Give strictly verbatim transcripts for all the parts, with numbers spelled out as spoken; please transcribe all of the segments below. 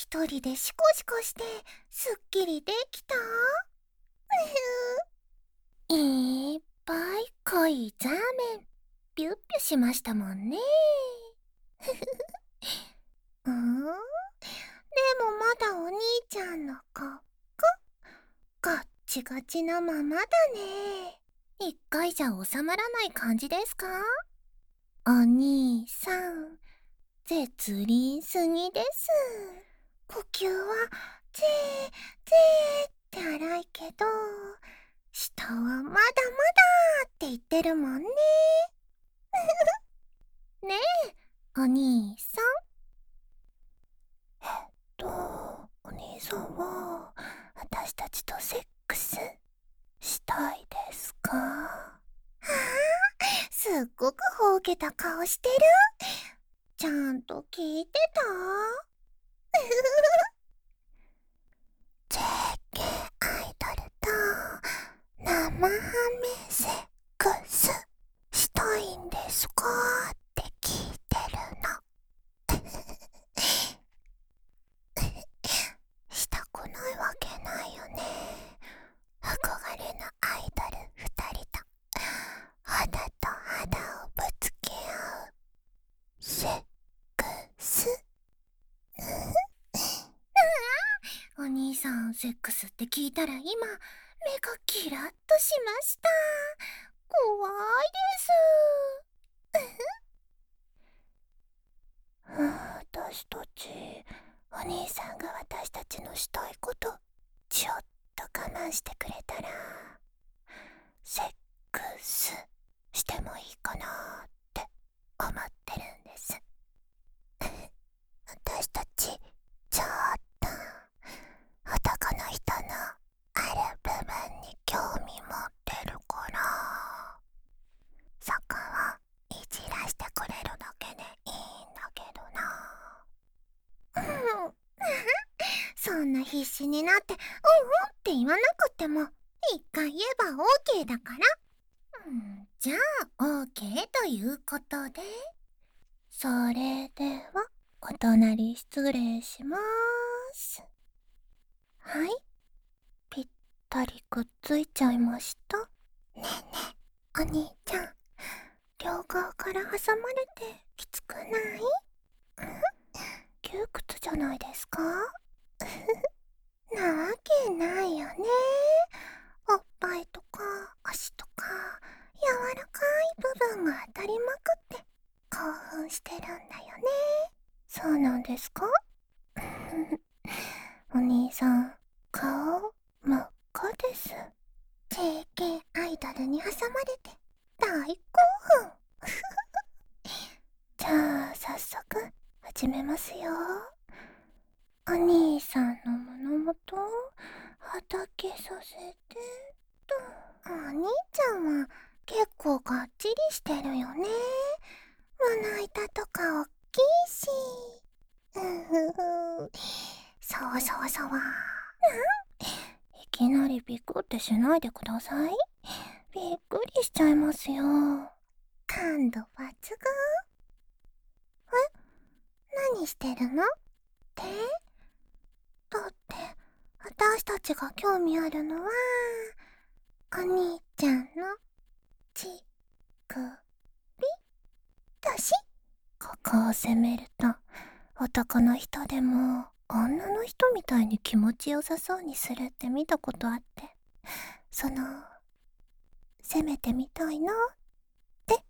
一人でシコシコしてすっきりできた？いっぱい濃いザーメンピュッピュしましたもんね。うん？でもまだお兄ちゃんのここガッチガチなままだね。一回じゃ収まらない感じですか？お兄さん、絶倫すぎです。呼吸はぜーぜーって荒いけど、下はまだまだって言ってるもんね。ねえ、お兄さん。えっと、お兄さんは私たちとセックスしたいですか？はあ、すっごくほうけた顔してる。ちゃんと聞いてた？ジェーケー アイドルと生ハメセックスしたいんですかって聞いてるの。したくないわけないよね。憧れのアイドルふたりと肌と肌をぶつけ合うセックス。お兄さん、セックスって聞いたら今目がキラッとしました。怖いです。私たち、お兄さんが私たちのしたいことちょっと我慢してくれたらセックスしてもいいかなって思ってるんです。私たちちょっと男の人のある部分に興味持ってるから、そこをいじらしてくれるだけでいいんだけどな。うんそんな必死になってうんうんって言わなくても一回言えば オーケー だから。うん、じゃあ オーケー ということで、それではお隣失礼します。はい、ぴったりくっついちゃいました。ねえねえ、お兄ちゃん、両側から挟まれてきつくない？窮屈じゃないですか？なわけないよね。おっぱいとか足とか柔らかい部分が当たりまくって興奮してるんだよね。そうなんですか？お兄さん、顔真っ赤です。ジェーケー アイドルに挟まれて大興奮。じゃあ早速始めますよ。お兄さんの胸元はたけさせてと。お兄ちゃんは結構がっちりしてるよね。胸板とかおっきいし。うふふ。そわそわそわ。いきなりビクってしないでください。びっくりしちゃいますよ。感度抜群。え、何してるの？ってだって私たちが興味あるのはお兄ちゃんのちくびだし。ここを攻めると男の人でも女の人みたいに気持ちよさそうにするって見たことあって、その攻めてみたいなって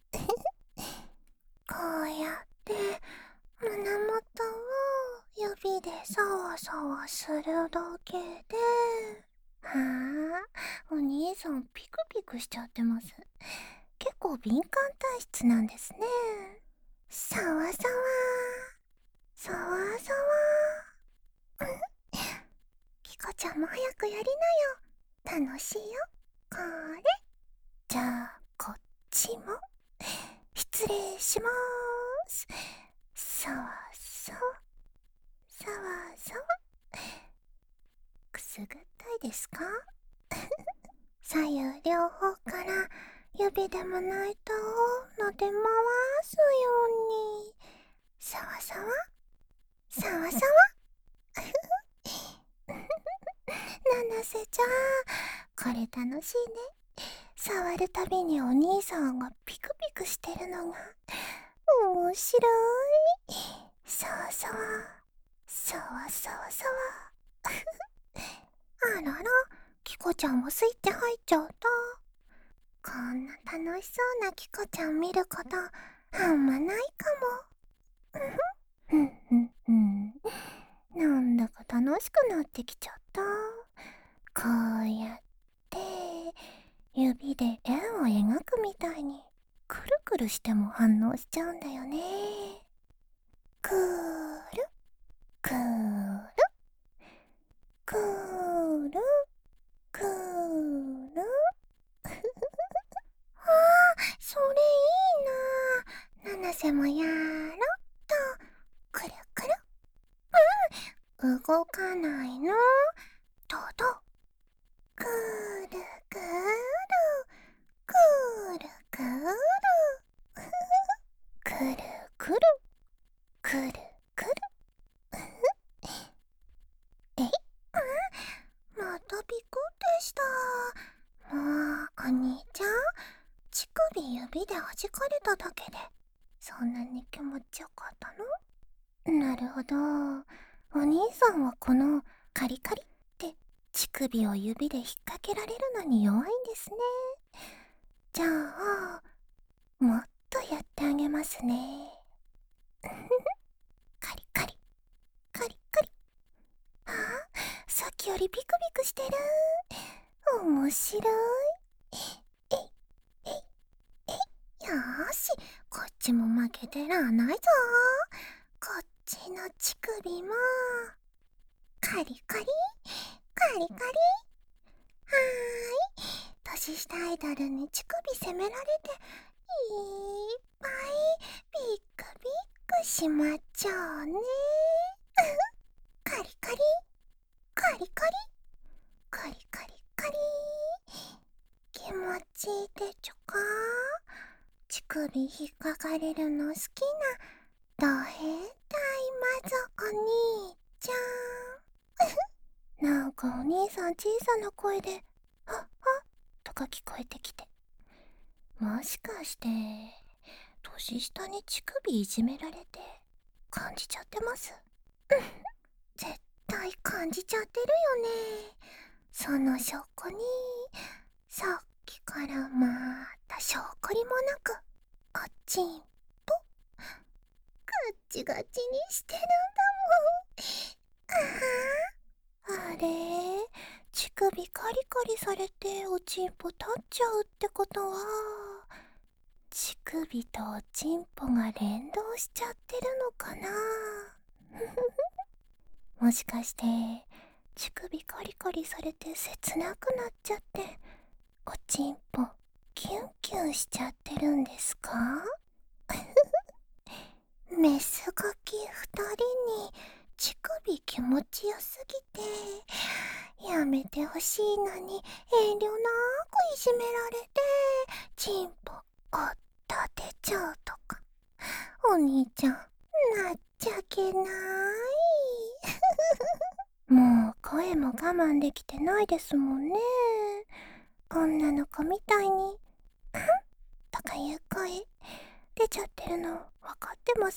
こうやって胸元を指でサワサワするだけで、はあ、お兄さんピクピクしちゃってます。結構敏感体質なんですね。サワサワサワサワ。キコちゃんも早くやりなよ。楽しいよこれ。じゃあこっちも失礼しまーす。サワサワサワサワ。くすぐったいですか？左右両方から指で胸板を撫で回すように。サワサワサワサワ。 せじゃん。これ楽しいね。触るたびにお兄さんがピクピクしてるのが面白い。そうそう、そわそわそわ。あらら、キコちゃんもスイッチ入っちゃった。こんな楽しそうなキコちゃん見ることあんまないかも。ふんふんふん。なんだか楽しくなってきちゃった。こうやって指で円を描くみたいにくるくるしても反応しちゃうんだよね。くーるくーるくーるくーる。あー、それいいな。七瀬もやろっと。くるくる。うん、動かないの。どうどう。くるくるくるくるくるくるくるくる。えい、うん、またピクってした。もうお兄ちゃん、乳首指で弾かれただけでそんなに気持ちよかったの？なるほど、お兄さんはこのカリカリって乳首を指で引っ掛けられるのに弱いんですね。じゃあもっとやってあげますね。カリカリカリカリ。あ、さっきよりビクビクしてる。面白い。えいえいえい。よーし、こっちも負けてらんないぞ。こっちの乳首もカリカリカリカリ。はーい、年下アイドルに乳首責められていっぱいビックビックしまっちゃうね。カリカリカリカリカリカリカリ。気持ちいいでちゅか？乳首引っかかれるの好きなド変態魔族兄ちゃん。なんかお兄さん小さな声で「はっはっ」とか聞こえてきて、もしかして年下に乳首いじめられて感じちゃってます？絶対感じちゃってるよね。その証拠にさっきからまた証拠りもなくおちんぽガッチガチにしてるんだもん。ああ、あれ、乳首カリカリされておちんぽ立っちゃうってことは乳首とおちんぽが連動しちゃってるのかな。もしかして乳首カリカリされて切なくなっちゃっておちんぽキュンキュンしちゃってるんですか？メスガキふたりに乳首気持ちよすぎてやめてほしいのに遠慮なくいじめられてチンポを立てちゃうとか、お兄ちゃんなっちゃけない。もう声も我慢できてないですもんね。女の子みたいに「うん」とかいう声出ちゃってるの分かってます。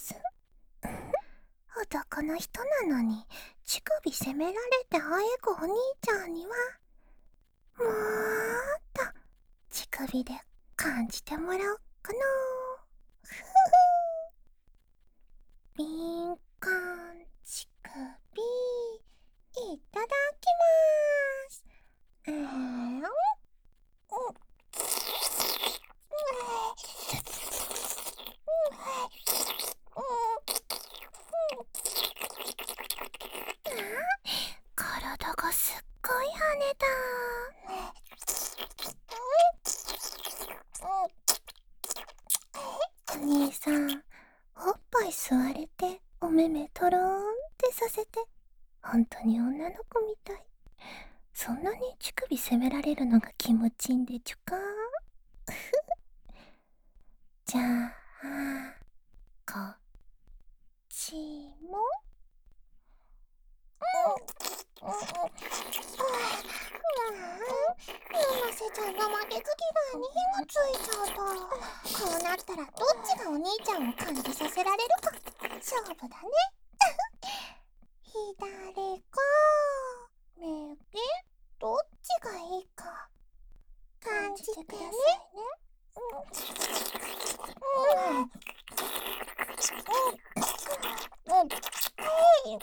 男の人なのに乳首責められてあえぐお兄ちゃんにはもーっと乳首で感じてもらおうかな。ふふ敏感乳首いただきまーす。うーん、体がすっごい跳ねた。お兄さん、おっぱい吸われてお目目とろーんってさせて本当に女の子みたい。そんなに乳首責められるのが気持ちいいんでちゅか？じゃあこっちも。 ついちゃった。こうなったらどっちがお兄ちゃんを感じさせられるか勝負だね。左か右、どっちがいいか感じてくださいね。うんうんうんはい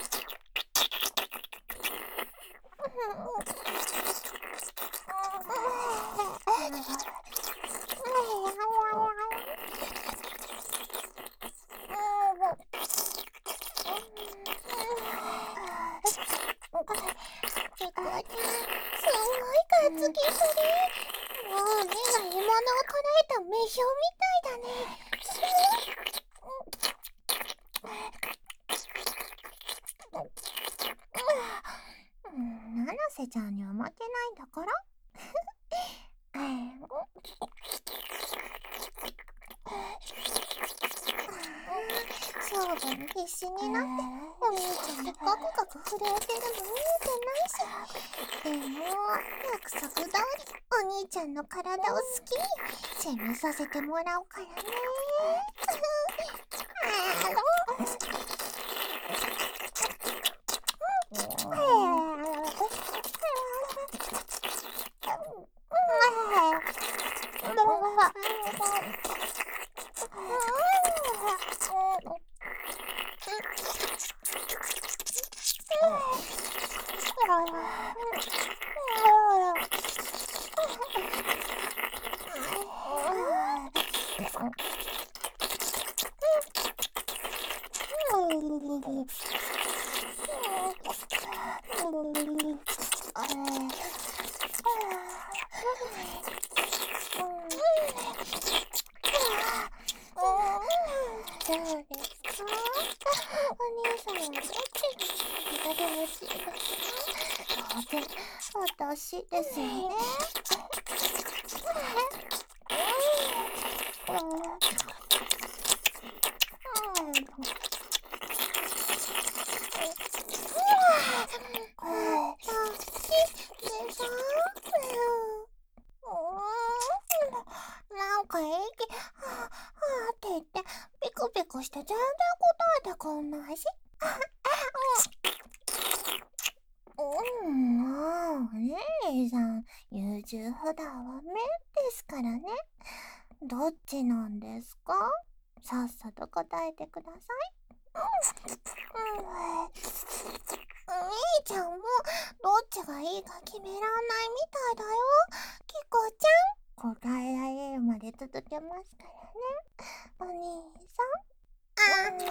ちくわちゃん、すごい感づきする。もう目が獲物を捉えた目標みたいだね。うん、七瀬ちゃんには負けないんだから。勝負に必死になってお兄ちゃんにガクガク震えてるの見えてないし。でも約束通りお兄ちゃんの体を好きに攻めさせてもらおうからね。どうですか？お兄さんはどっちが左で欲しいですか？当然、私ですよね。なんか息、はぁ、はぁって言って、ピクピクして全然答えてくんないし。うん、もう、お姉さん、優柔不断はめですからね。どっちなんですか？さっさと答えてください。うん、お兄ちゃんもどっちがいいか決めらんないみたいだよ。キコちゃん、答えられるまで続けますからね。お兄さん。あー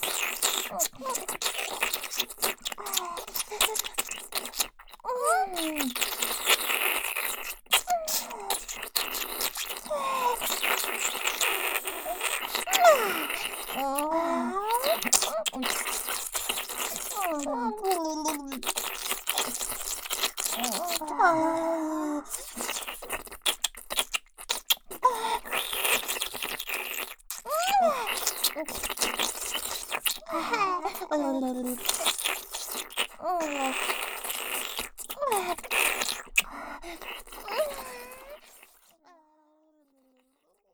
うん。